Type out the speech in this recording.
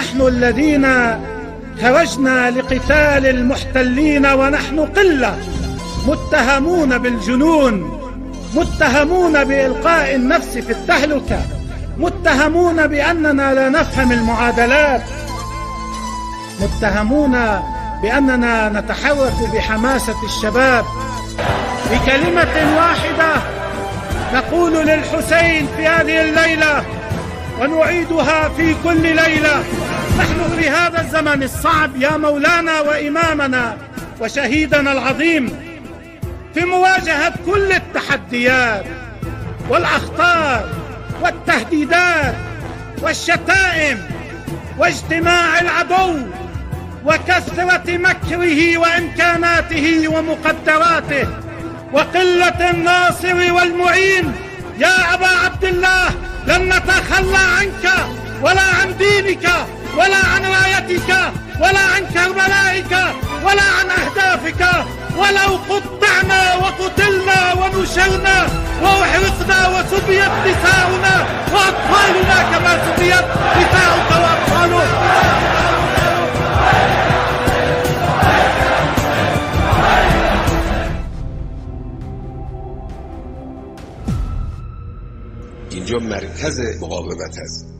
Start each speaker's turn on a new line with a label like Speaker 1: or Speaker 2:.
Speaker 1: نحن الذين خرجنا لقتال المحتلين ونحن قلة، متهمون بالجنون، متهمون بإلقاء النفس في التهلكة، متهمون بأننا لا نفهم المعادلات، متهمون بأننا نتحرك بحماسة الشباب. بكلمة واحدة نقول للحسين في هذه الليلة ونعيدها في كل ليلة: نحن في هذا الزمن الصعب يا مولانا وإمامنا وشهيدنا العظيم، في مواجهة كل التحديات والأخطار والتهديدات والشتائم واجتماع العدو وكثرة مكره وإمكاناته ومقدراته وقلة الناصر والمعين. يا أبا عبد الله، لن نتخلى عنك ولا عن دينك ولا عن رايتك ولا عن كربلائك ولا عن أهدافك، ولو قطعنا وقتلنا ونشرنا وأحرقنا وسبيت نساؤنا وأطفالنا كما سبيت نساؤك وأطفالك.
Speaker 2: اینجا مرکز مقاومت است.